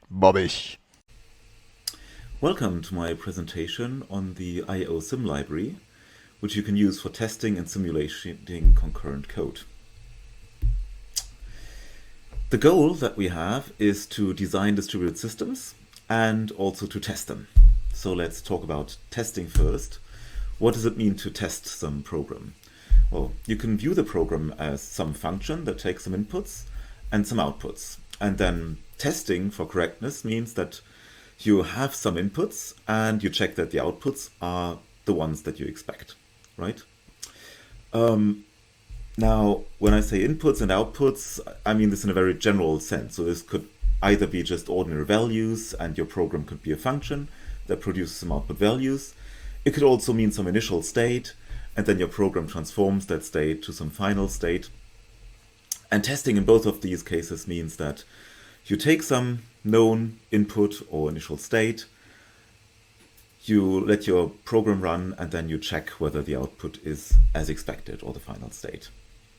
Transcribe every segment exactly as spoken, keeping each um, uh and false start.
Bobbig. Welcome to my presentation on the I O Sim library, which you can use for testing and simulating concurrent code. The goal that we have is to design distributed systems and also to test them. So let's talk about testing first. What does it mean to test some program? Well, you can view the program as some function that takes some inputs and some outputs. And then testing for correctness means that you have some inputs and you check that the outputs are the ones that you expect, right? Um, now, when I say inputs and outputs, I mean this in a very general sense. So this could either be just ordinary values and your program could be a function that produces some output values. It could also mean some initial state, and then your program transforms that state to some final state. And testing in both of these cases means that you take some known input or initial state, you let your program run, and then you check whether the output is as expected or the final state.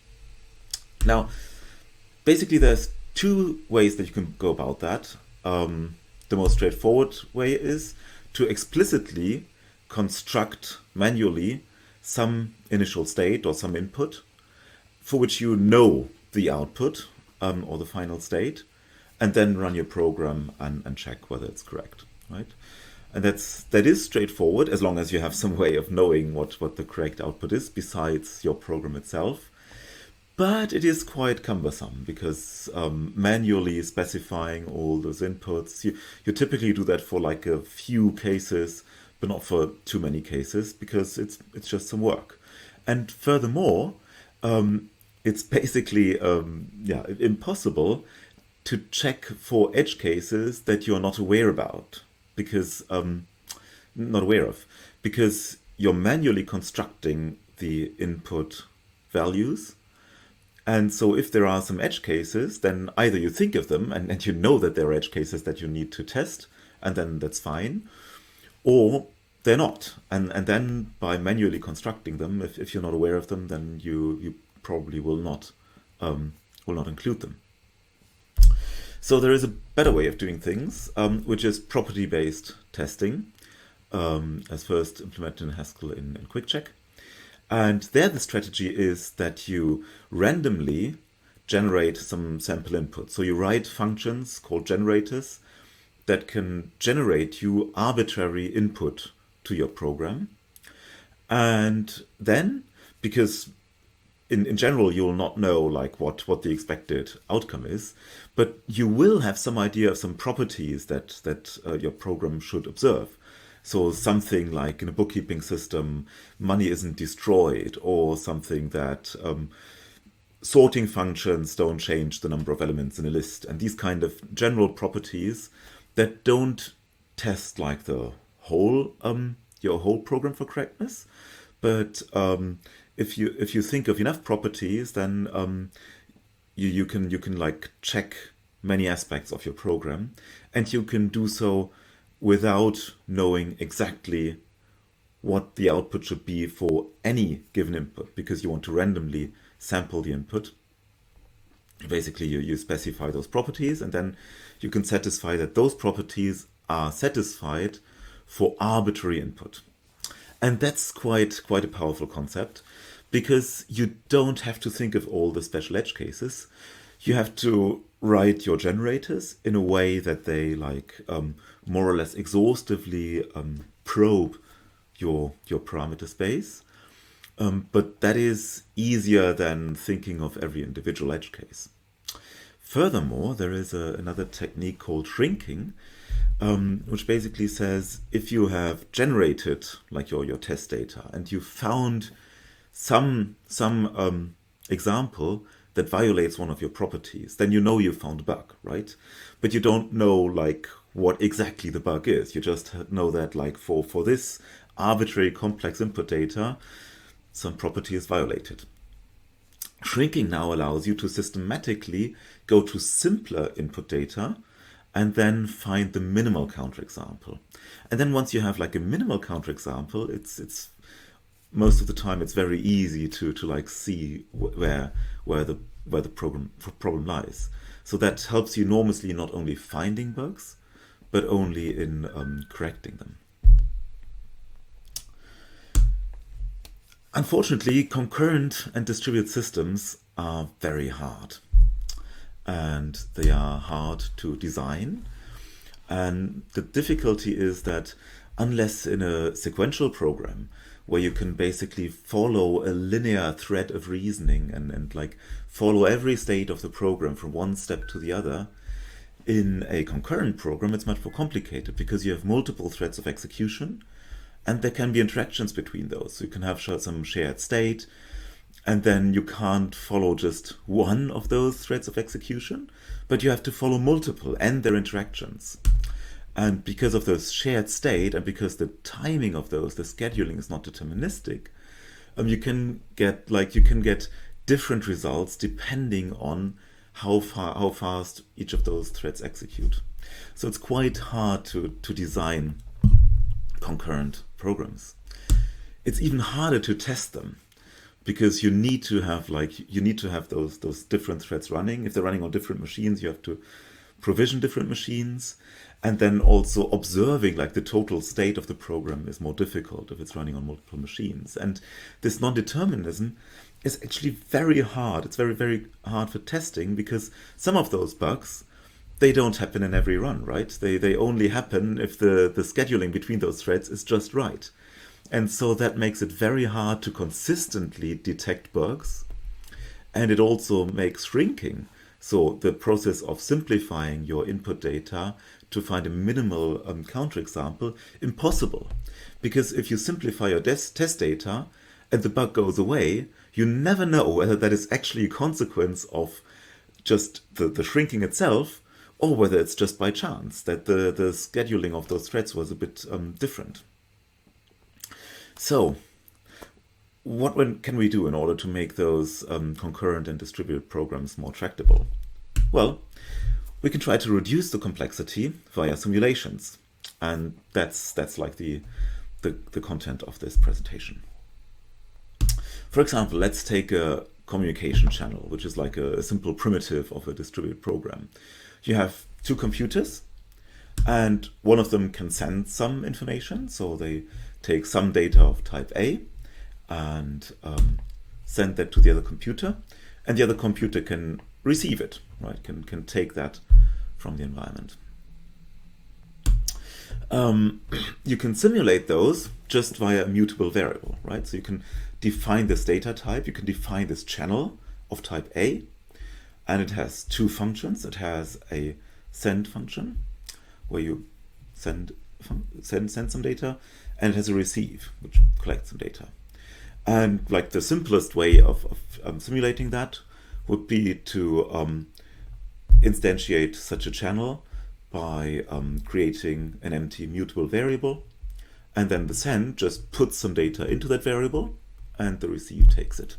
Now, basically there's two ways that you can go about that. Um, the most straightforward way is to explicitly construct manually some initial state or some input for which you know the output um, or the final state, and then run your program and, and check whether it's correct, right? And that's that is straightforward as long as you have some way of knowing what, what the correct output is besides your program itself. But it is quite cumbersome because um, manually specifying all those inputs, you, you typically do that for like a few cases, but not for too many cases because it's it's just some work. And furthermore, um, it's basically um, yeah impossible to check for edge cases that you're not aware about because um, not aware of because you're manually constructing the input values. And so if there are some edge cases, then either you think of them and, and you know that there are edge cases that you need to test, and then that's fine, or they're not. And and then by manually constructing them, if, if you're not aware of them, then you, you probably will not um, will not include them. So there is a better way of doing things, um, which is property-based testing, um, as first implemented in Haskell in, in QuickCheck. And there the strategy is that you randomly generate some sample input. So you write functions called generators that can generate you arbitrary input to your program. And then, because in, in general you'll not know like what, what the expected outcome is, but you will have some idea of some properties that, that uh, your program should observe. So something like in a bookkeeping system, money isn't destroyed, or something that um, sorting functions don't change the number of elements in a list, and these kind of general properties that don't test like the whole um, your whole program for correctness. But um, if you if you think of enough properties, then um, you you can you can like check many aspects of your program, and you can do so without knowing exactly what the output should be for any given input, because you want to randomly sample the input. Basically, you, you specify those properties, and then you can satisfy that those properties are satisfied for arbitrary input. And that's quite, quite a powerful concept, because you don't have to think of all the special edge cases. You have to write your generators in a way that they like um, more or less exhaustively um, probe your your parameter space. Um, but that is easier than thinking of every individual edge case. Furthermore, there is a, another technique called shrinking, um, which basically says if you have generated like your, your test data and you found some some um, example that violates one of your properties, then you know you found a bug, right? But you don't know like what exactly the bug is. You just know that like for, for this arbitrary complex input data, some property is violated. Shrinking now allows you to systematically go to simpler input data and then find the minimal counterexample. And then once you have like a minimal counterexample, it's it's most of the time it's very easy to to like see where where the where the problem problem lies. So that helps you enormously not only finding bugs, but only in um, correcting them. Unfortunately, concurrent and distributed systems are very hard, and they are hard to design. And the difficulty is that unless in a sequential program where you can basically follow a linear thread of reasoning and, and like follow every state of the program from one step to the other, in a concurrent program it's much more complicated because you have multiple threads of execution and there can be interactions between those. So you can have some shared state, and then you can't follow just one of those threads of execution, but you have to follow multiple and their interactions. And because of this shared state, and because the timing of those, the scheduling is not deterministic, um, you can get like you can get different results depending on how far how fast each of those threads execute. So it's quite hard to to design concurrent programs. It's even harder to test them, because you need to have like you need to have those those different threads running. If they're running on different machines, you have to provision different machines, and then also observing like the total state of the program is more difficult if it's running on multiple machines. And this non-determinism is actually very hard. It's very very hard for testing, because some of those bugs, they don't happen in every run, right? They they only happen if the the scheduling between those threads is just right. And so that makes it very hard to consistently detect bugs. And it also makes shrinking, so the process of simplifying your input data to find a minimal um, counterexample, impossible. Because if you simplify your des- test data and the bug goes away, you never know whether that is actually a consequence of just the, the shrinking itself, or whether it's just by chance that the, the scheduling of those threads was a bit um, different. So, what can we do in order to make those um, concurrent and distributed programs more tractable? Well, we can try to reduce the complexity via simulations, and that's that's like the, the, the content of this presentation. For example, let's take a communication channel, which is like a, a simple primitive of a distributed program. You have two computers, and one of them can send some information, so they take some data of type A and um, send that to the other computer, and the other computer can receive it, right? Can can take that from the environment. Um, you can simulate those just via a mutable variable, right? So you can define this data type, you can define this channel of type A, and it has two functions. It has a send function, where you send send send some data, and it has a receive, which collects some data. And like the simplest way of, of um, simulating that would be to um, instantiate such a channel by um, creating an empty mutable variable, and then the send just puts some data into that variable, and the receive takes it.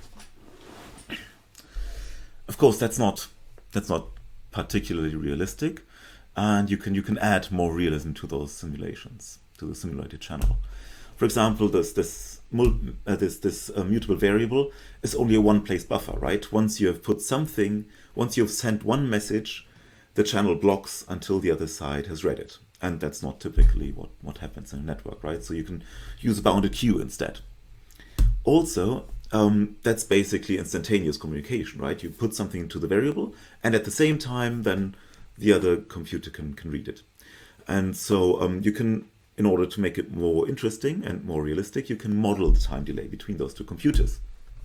Of course, that's not that's not particularly realistic, and you can you can add more realism to those simulations, to the simulated channel. For example, this this uh, this this uh, mutable variable is only a one-place buffer, right? Once you have put something, once you have sent one message, the channel blocks until the other side has read it, and that's not typically what what happens in a network, right? So you can use a bounded queue instead. Also, um, that's basically instantaneous communication, right? You put something into the variable, and at the same time, then the other computer can can read it. And so um, you can, in order to make it more interesting and more realistic, you can model the time delay between those two computers.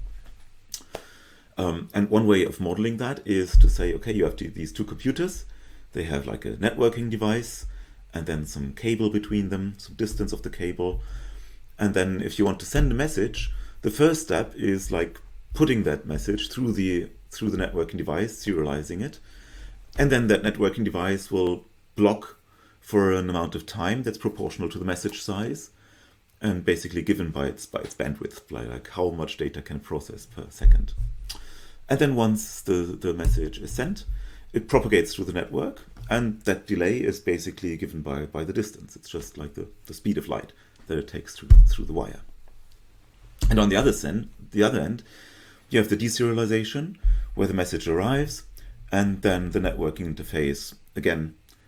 Um, and one way of modeling that is to say, okay, you have to, these two computers, they have like a networking device, and then some cable between them, some distance of the cable. And then if you want to send a message, the first step is like putting that message through the through the networking device, serializing it. And then that networking device will block for an amount of time that's proportional to the message size, and basically given by its by its bandwidth, like how much data can process per second. And then once the, the message is sent, it propagates through the network, and that delay is basically given by, by the distance. It's just like the, the speed of light that it takes through through the wire. And on the other end, the other end, you have the deserialization, where the message arrives, and then the networking interface again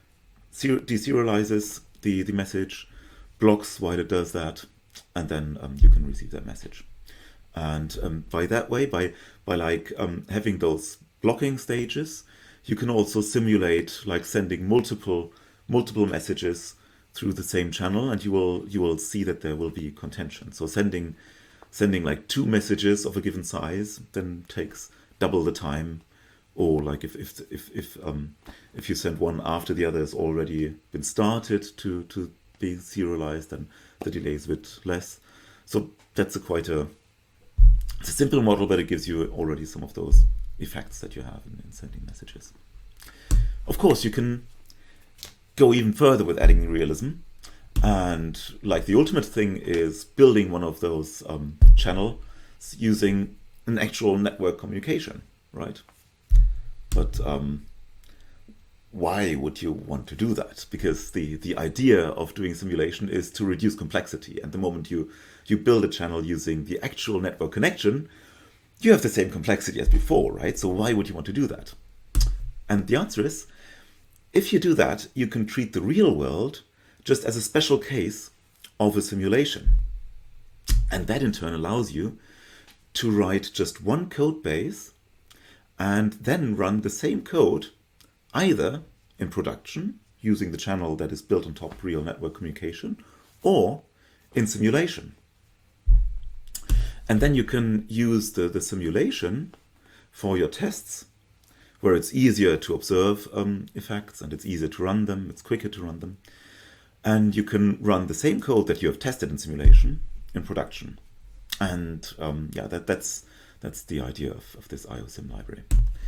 deserializes the, the message, blocks while it does that, and then um, you can receive that message. And um, by that way, by by like um, having those blocking stages, you can also simulate like sending multiple multiple messages through the same channel, and you will you will see that there will be contention. So sending sending like two messages of a given size then takes double the time, or like if if if if um if you send one after the other has already been started to to be serialized, then the delay is a bit less. So that's a quite a it's a simple model, but it gives you already some of those effects that you have in, in sending messages. Of course, you can go even further with adding realism, and like the ultimate thing is building one of those um, channels using an actual network communication, right? But um, why would you want to do that? Because the, the idea of doing simulation is to reduce complexity. And the moment you, you build a channel using the actual network connection, you have the same complexity as before, right? So why would you want to do that? And the answer is, if you do that, you can treat the real world just as a special case of a simulation. And that in turn allows you to write just one code base and then run the same code either in production using the channel that is built on top of real network communication, or in simulation. And then you can use the, the simulation for your tests, where it's easier to observe um, effects and it's easier to run them, it's quicker to run them. And you can run the same code that you have tested in simulation in production. And um, yeah, that, that's that's the idea of, of this I O Sim library.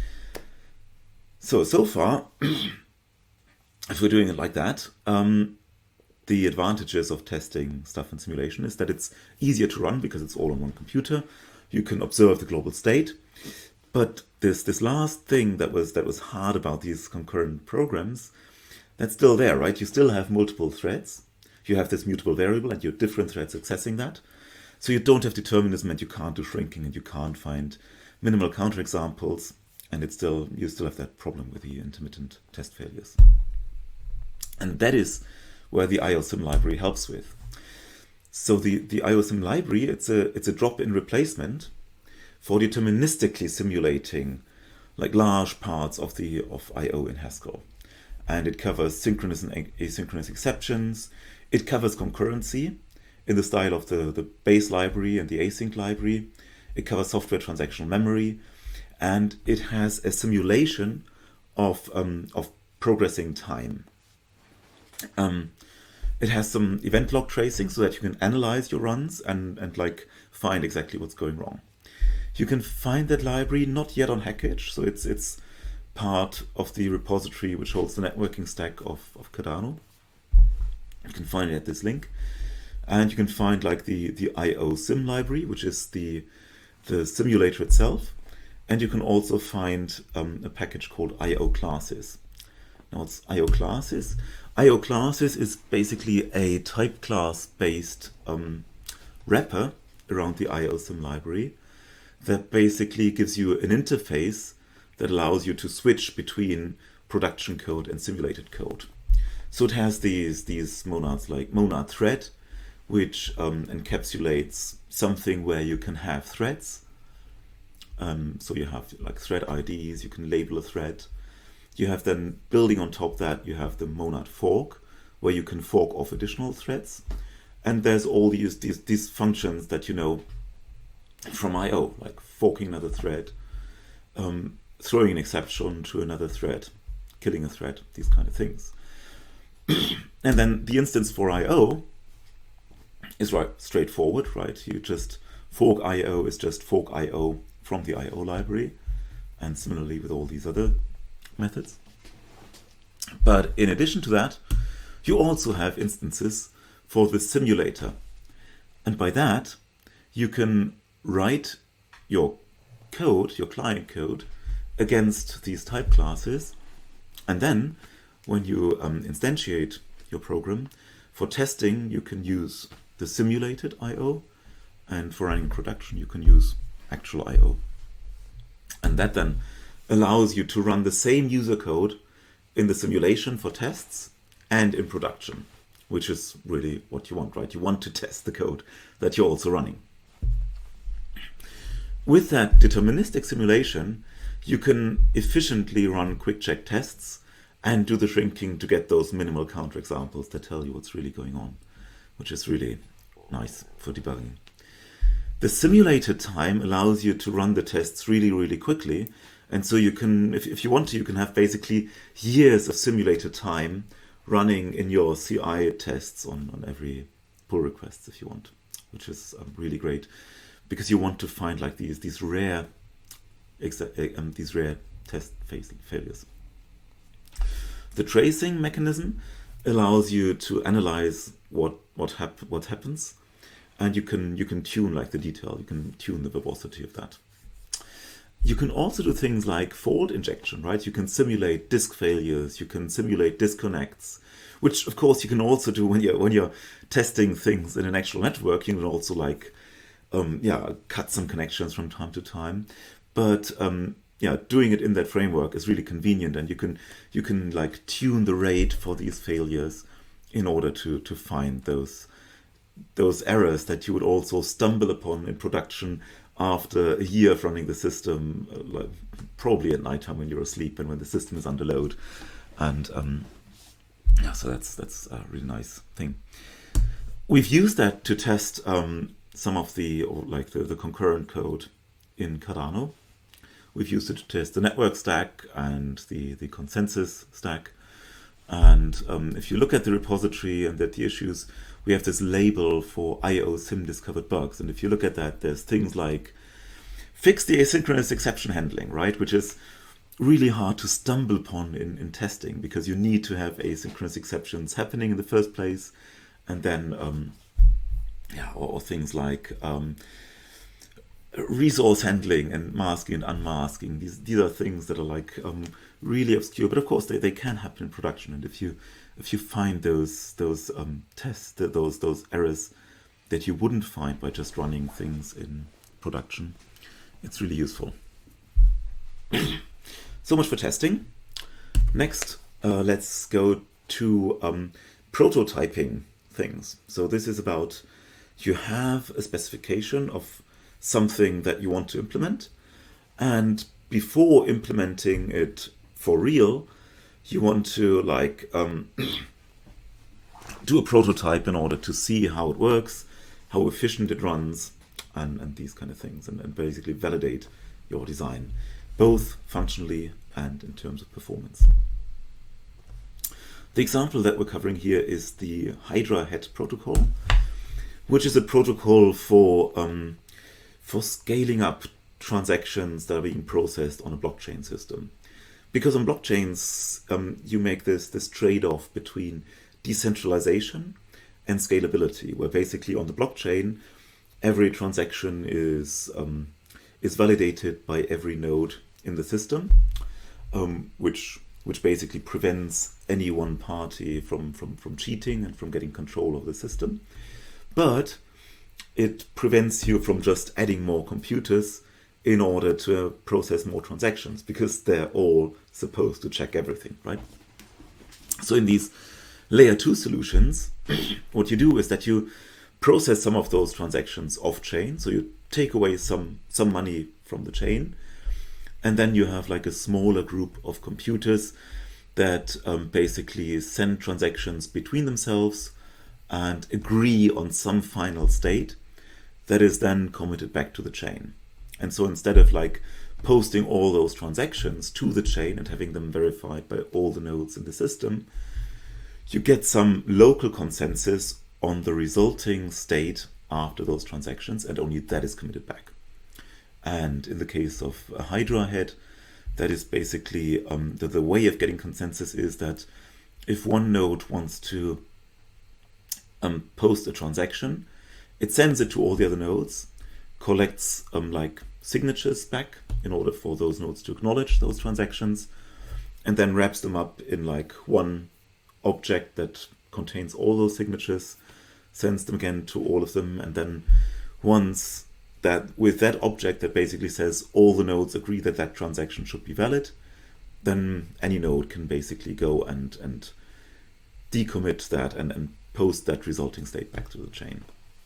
So, so far, if we're doing it like that, um, the advantages of testing stuff in simulation is that it's easier to run because it's all on one computer. You can observe the global state. But this this last thing that was that was hard about these concurrent programs, that's still there, right? You still have multiple threads. You have this mutable variable and you have different threads accessing that. So you don't have determinism and you can't do shrinking and you can't find minimal counterexamples. And it's still you still have that problem with the intermittent test failures. And that is where the I O Sim library helps with. So the, the I O Sim library, it's a it's a drop-in replacement for deterministically simulating like large parts of the of I O in Haskell. And it covers synchronous and asynchronous exceptions. It covers concurrency in the style of the, the base library and the async library. It covers software transactional memory. And it has a simulation of, um, of progressing time. Um, it has some event log tracing so that you can analyze your runs and, and like find exactly what's going wrong. You can find that library not yet on Hackage, so it's it's part of the repository which holds the networking stack of, of Cardano. You can find it at this link. And you can find like the, the I O Sim library, which is the, the simulator itself. And you can also find um, a package called I O classes. Now it's I O classes. I O classes is basically a type class based um, wrapper around the I O Sim library that basically gives you an interface that allows you to switch between production code and simulated code. So it has these, these monads like monad thread, which um, encapsulates something where you can have threads. Um, so you have like thread I Ds, you can label a thread. You have then building on top that, you have the monad fork, where you can fork off additional threads. And there's all these, these, these functions that you know from I O, like forking another thread, um, throwing an exception to another thread, killing a thread, these kind of things. And then the instance for I O is right straightforward, right? You just fork I O is just fork I O from the I O library, and similarly with all these other methods. But in addition to that, you also have instances for the simulator. And by that, you can write your code, your client code, against these type classes. And then when you um, instantiate your program, for testing, you can use the simulated I O. And for running production, you can use actual I O. And that then allows you to run the same user code in the simulation for tests and in production, which is really what you want, right? You want to test the code that you're also running. With that deterministic simulation, you can efficiently run quick check tests and do the shrinking to get those minimal counterexamples that tell you what's really going on, which is really nice for debugging. The simulated time allows you to run the tests really, really quickly. And so you can, if, if you want to, you can have basically years of simulated time running in your C I tests on, on every pull request if you want, which is um, really great because you want to find like these, these rare exa um, these rare test failures. The tracing mechanism allows you to analyze what what hap what happens, and you can you can tune like the detail. You can tune the verbosity of that. You can also do things like fault injection, right? You can simulate disk failures. You can simulate disconnects, which of course you can also do when you're when you're testing things in an actual network. You can also like um, yeah cut some connections from time to time, but um, yeah, doing it in that framework is really convenient, and you can you can like tune the rate for these failures in order to to find those those errors that you would also stumble upon in production after a year of running the system, uh, like probably at nighttime when you're asleep and when the system is under load. And um, yeah, so that's that's a really nice thing. We've used that to test um, some of the or like the, the concurrent code in Cardano. We've used it to test the network stack and the, the consensus stack. And um, if you look at the repository and at the issues, we have this label for I O sim discovered bugs. And if you look at that, there's things like fix the asynchronous exception handling, right? Which is really hard to stumble upon in, in testing because you need to have asynchronous exceptions happening in the first place. And then, um, yeah, or, or things like um, resource handling and masking and unmasking. These these are things that are like um, really obscure, but of course they, they can happen in production. And if you if you find those those um, tests, those those errors that you wouldn't find by just running things in production, it's really useful. So much for testing. Next, uh, let's go to um, prototyping things. So this is about you have a specification of something that you want to implement, and before implementing it for real, you want to like um, do a prototype in order to see how it works, how efficient it runs, and, and these kind of things, and, and basically validate your design, both functionally and in terms of performance. The example that we're covering here is the Hydra Head protocol, which is a protocol for um, for scaling up transactions that are being processed on a blockchain system. Because on blockchains, um, you make this, this trade-off between decentralization and scalability, where basically on the blockchain, every transaction is, um, is validated by every node in the system, um, which, which basically prevents any one party from, from, from cheating and from getting control of the system. But it prevents you from just adding more computers in order to process more transactions, because they're all supposed to check everything, right? So in these layer two solutions, what you do is that you process some of those transactions off-chain. So you take away some, some money from the chain, and then you have like a smaller group of computers that um, basically send transactions between themselves and agree on some final state that is then committed back to the chain. And so instead of like posting all those transactions to the chain and having them verified by all the nodes in the system, you get some local consensus on the resulting state after those transactions, and only that is committed back. And in the case of a Hydra Head, that is basically um, the, the way of getting consensus is that if one node wants to um, post a transaction, it sends it to all the other nodes, collects um, like signatures back in order for those nodes to acknowledge those transactions, and then wraps them up in like one object that contains all those signatures, sends them again to all of them, and then once that with that object that basically says all the nodes agree that that transaction should be valid, then any node can basically go and and decommit that and, and post that resulting state back to the chain.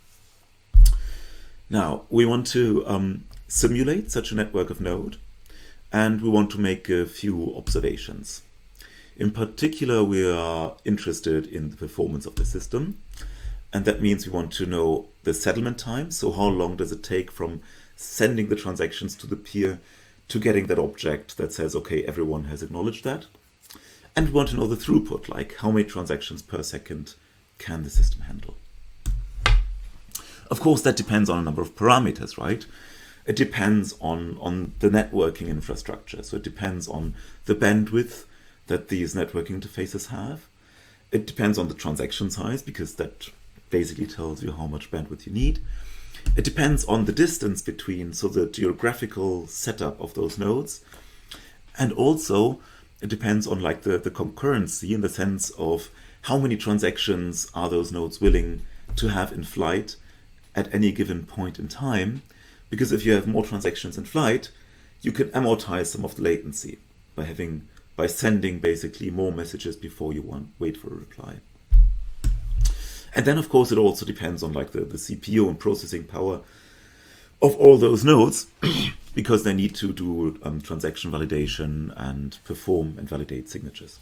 Now, we want to um, simulate such a network of node, and we want to make a few observations. In particular, we are interested in the performance of the system, and that means we want to know the settlement time, so how long does it take from sending the transactions to the peer to getting that object that says, okay, everyone has acknowledged that. And we want to know the throughput, like how many transactions per second can the system handle. Of course, that depends on a number of parameters, right? It depends on, on the networking infrastructure. So it depends on the bandwidth that these networking interfaces have. It depends on the transaction size, because that basically tells you how much bandwidth you need. It depends on the distance between, so the geographical setup of those nodes. And also, it depends on like the, the concurrency, in the sense of how many transactions are those nodes willing to have in flight at any given point in time. Because if you have more transactions in flight, you can amortize some of the latency by having by sending basically more messages before you want wait for a reply. And then of course it also depends on like the, the C P U and processing power of all those nodes, because they need to do um, transaction validation and perform and validate signatures.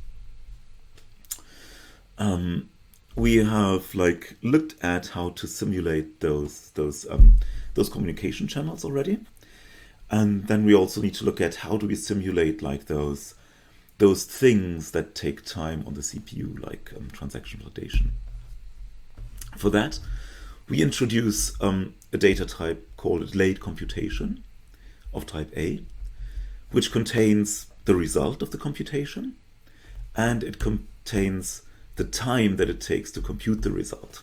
Um, we have like looked at how to simulate those those um, those communication channels already, and then we also need to look at how do we simulate like those those things that take time on the C P U, like um, transaction validation. For that, we introduce um, a data type called delayed computation of type A, which contains the result of the computation, and it contains the time that it takes to compute the result.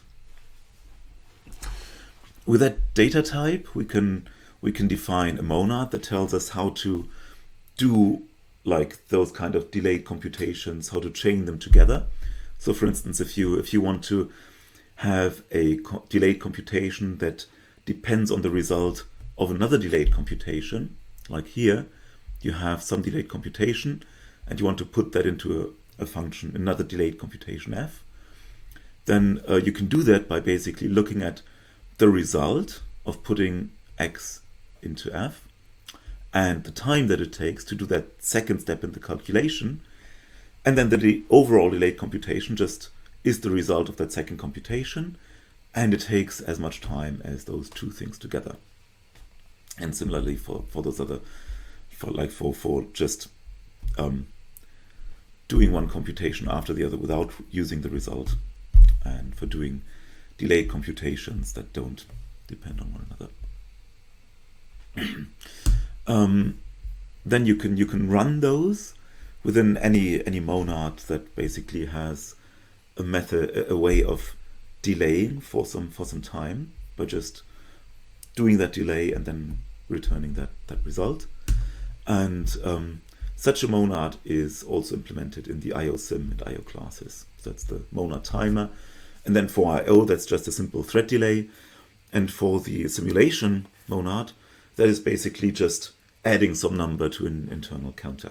With that data type, we can we can define a monad that tells us how to do like those kind of delayed computations, how to chain them together. So for instance, if you if you want to have a co delayed computation that depends on the result of another delayed computation, like here, you have some delayed computation and you want to put that into a, a function, another delayed computation f, then uh, you can do that by basically looking at the result of putting x into f and the time that it takes to do that second step in the calculation, and then the de overall delayed computation just is the result of that second computation, and it takes as much time as those two things together. And similarly for, for those other, for like for, for just um, doing one computation after the other without using the result, and for doing delayed computations that don't depend on one another. um, then you can you can run those within any any monad that basically has a method, a way of delaying for some for some time by just doing that delay and then returning that that result. And um, such a monad is also implemented in the I O sim and I O classes. So that's the monad timer. And then for I O, that's just a simple thread delay. And for the simulation monad, that is basically just adding some number to an internal counter.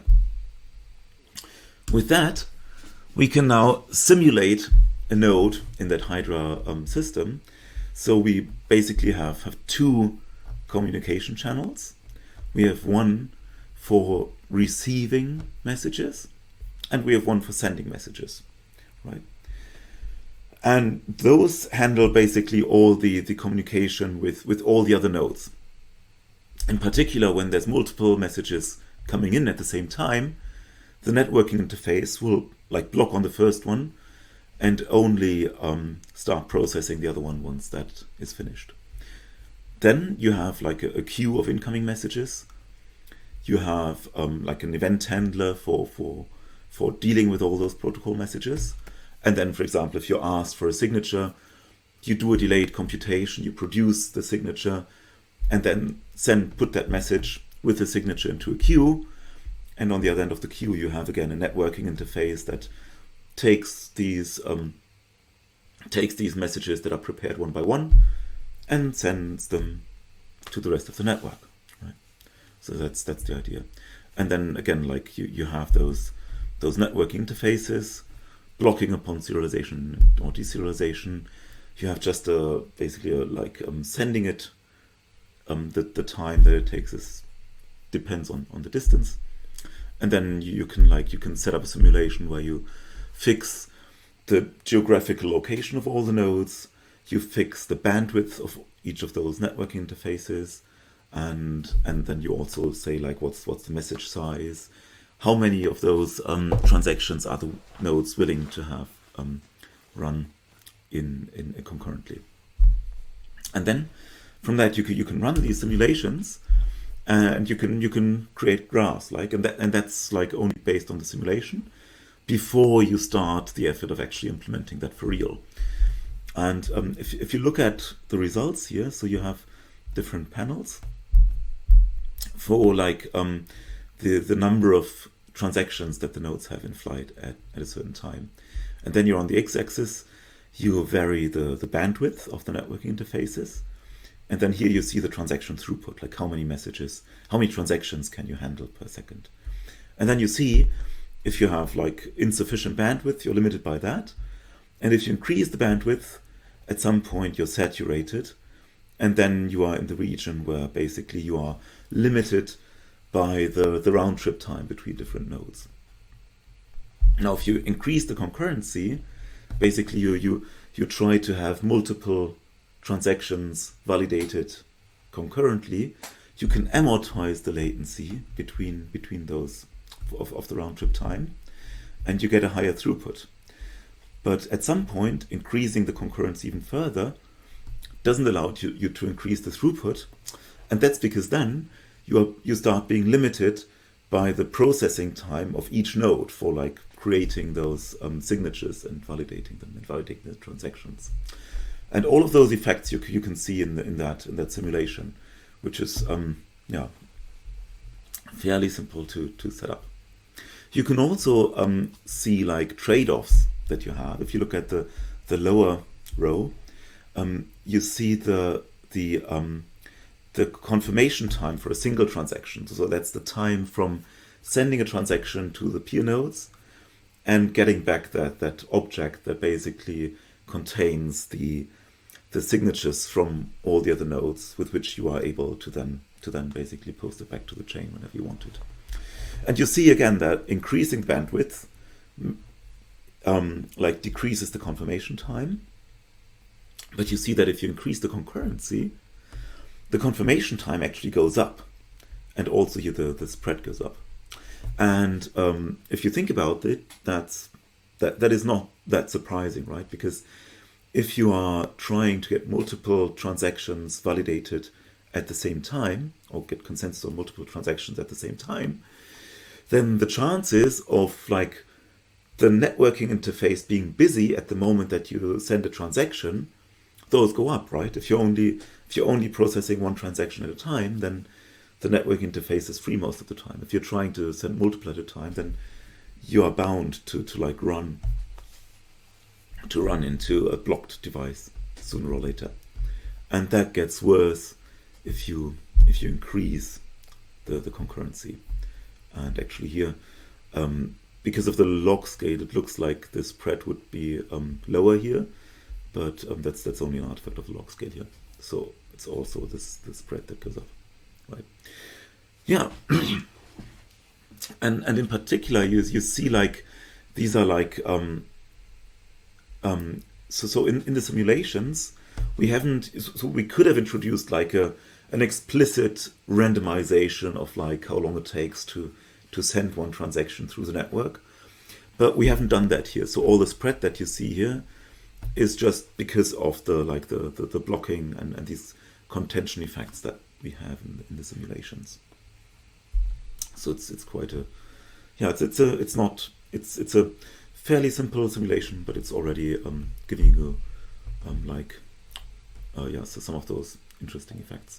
With that, we can now simulate a node in that Hydra um, system. So we basically have, have two communication channels. We have one for receiving messages, and we have one for sending messages, right? And those handle basically all the, the communication with, with all the other nodes. In particular, when there's multiple messages coming in at the same time, the networking interface will like block on the first one and only um, start processing the other one once that is finished. Then you have like a, a queue of incoming messages. You have um, like an event handler for, for, for dealing with all those protocol messages. And then, for example, if you're asked for a signature, you do a delayed computation, you produce the signature, and then send put that message with the signature into a queue. And on the other end of the queue, you have again a networking interface that takes these um, takes these messages that are prepared one by one and sends them to the rest of the network. Right? So that's that's the idea. And then again, like you, you have those those networking interfaces blocking upon serialization or deserialization. You have just a, basically a, like um, sending it, um, the, the time that it takes is depends on, on the distance. And then you, you can like you can set up a simulation where you fix the geographical location of all the nodes, you fix the bandwidth of each of those networking interfaces, and and then you also say like what's what's the message size, how many of those um, transactions are the nodes willing to have um, run in, in in concurrently. And then from that you can you can run these simulations, and you can you can create graphs like and that and that's like only based on the simulation before you start the effort of actually implementing that for real. And um, if if you look at the results here, so you have different panels for like um, the the number of transactions that the nodes have in flight at, at a certain time, and then you're on the x-axis, you vary the the bandwidth of the networking interfaces. And then here you see the transaction throughput, like how many messages, how many transactions can you handle per second. And then you see if you have like insufficient bandwidth, you're limited by that. And if you increase the bandwidth, at some point you're saturated. And then you are in the region where basically you are limited by the, the round trip time between different nodes. Now, if you increase the concurrency, basically you, you, you try to have multiple transactions validated concurrently, you can amortize the latency between between those of, of the round trip time, and you get a higher throughput. But at some point, increasing the concurrency even further doesn't allow you, you to increase the throughput, and that's because then you are you start being limited by the processing time of each node for like creating those um, signatures and validating them and validating the transactions. And all of those effects you, you can see in, the, in that in that simulation, which is um, yeah fairly simple to, to set up. You can also um, see like trade-offs that you have. If you look at the, the lower row, um, you see the the um, the confirmation time for a single transaction. So that's the time from sending a transaction to the peer nodes and getting back that that object that basically contains the the signatures from all the other nodes with which you are able to then to then basically post it back to the chain whenever you want it. And you see again that increasing bandwidth um, like decreases the confirmation time, but you see that if you increase the concurrency, the confirmation time actually goes up, and also here the, the spread goes up. And um, if you think about it, that's that that is not that surprising, right? Because if you are trying to get multiple transactions validated at the same time, or get consensus on multiple transactions at the same time, then the chances of like the networking interface being busy at the moment that you send a transaction, those go up, right? If you're only if you're only processing one transaction at a time, then the network interface is free most of the time. If you're trying to send multiple at a time, then you are bound to, to like run to run into a blocked device sooner or later. And that gets worse if you if you increase the, the concurrency. And actually here, um, because of the log scale, it looks like the spread would be um, lower here, but um, that's that's only an artifact of the log scale here. So it's also this, this spread that goes up, right? Yeah. and and in particular, you you see like these are like um, um, so so in, in the simulations we haven't so we could have introduced like a an explicit randomization of like how long it takes to to send one transaction through the network, but we haven't done that here. So all the spread that you see here is just because of the like the the, the blocking and, and these contention effects that we have in, in the simulations. So it's it's quite a yeah it's it's a it's not it's it's a fairly simple simulation, but it's already um, giving you um, like uh, yeah so some of those interesting effects.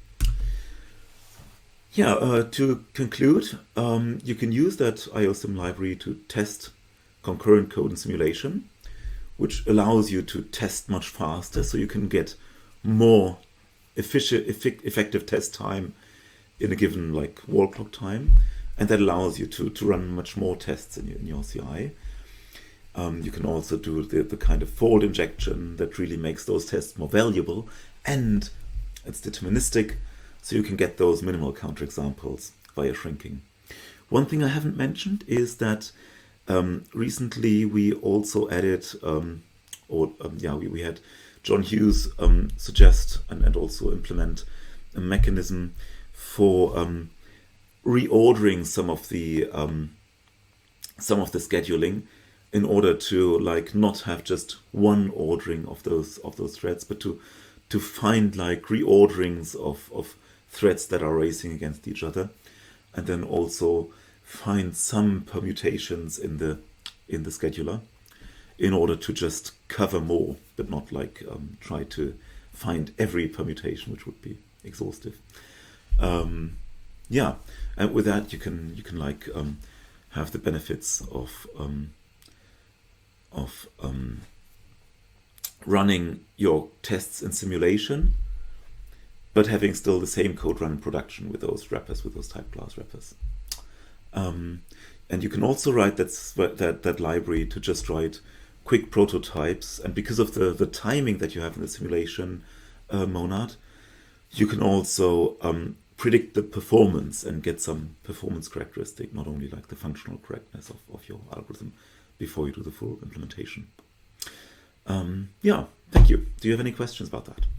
Yeah, uh, to conclude, um, you can use that IOSim library to test concurrent code and simulation, which allows you to test much faster, so you can get more efficient, effect, effective test time in a given like wall clock time, and that allows you to, to run much more tests in your, in your C I. Um, you can also do the, the kind of fault injection that really makes those tests more valuable, and it's deterministic, so you can get those minimal counterexamples via shrinking. One thing I haven't mentioned is that um, recently we also added, um, or um, yeah, we, we had John Hughes um, suggest and, and also implement a mechanism for um, reordering some of the um, some of the scheduling in order to like not have just one ordering of those of those threads, but to to find like reorderings of, of threads that are racing against each other, and then also find some permutations in the in the scheduler in order to just cover more, but not like um, try to find every permutation, which would be exhaustive. Um, yeah, and with that you can you can like um, have the benefits of um, of um, running your tests in simulation, but having still the same code run in production with those wrappers, with those type class wrappers. Um, and you can also write that, that, that library to just write quick prototypes. And because of the, the timing that you have in the simulation uh, monad, you can also um, predict the performance and get some performance characteristic, not only like the functional correctness of, of your algorithm before you do the full implementation. Um, yeah, thank you. Do you have any questions about that?